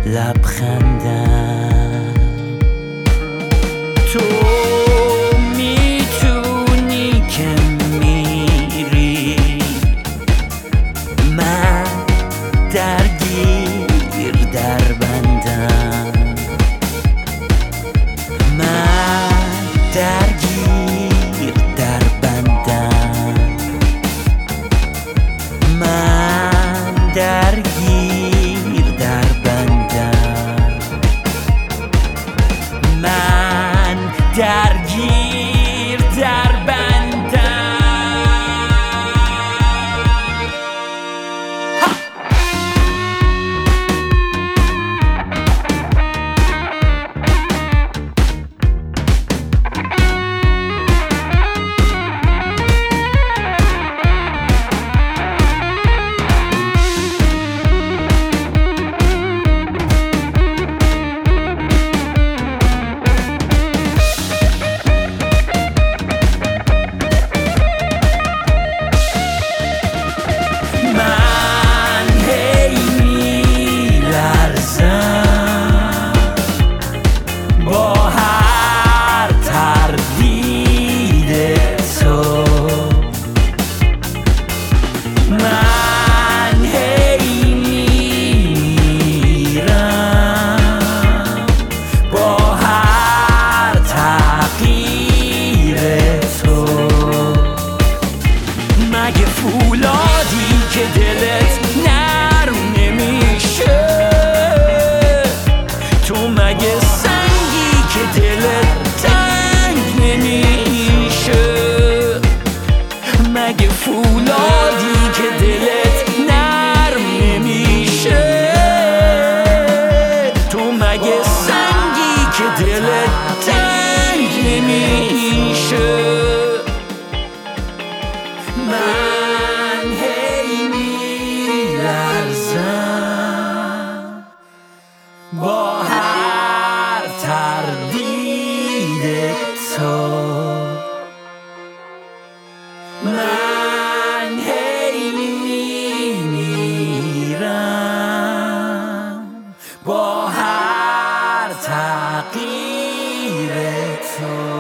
لبخندم. تو میتونی که میری، من درگیر در بندم، من درگیر در بندم، من درگیر در بندم، من درگیر در بندم. مگه فولادی که دلت نرم نمیشه؟ تو مگه سنگی که دلت تنگ نمیشه؟ مگه فولادی که دلت نرم نمیشه؟ تو مگه سنگی که دلت تنگ نمیشه؟ من هی میلرزم با هر تردید تو، من هی میمیرم با هر تغییر تو.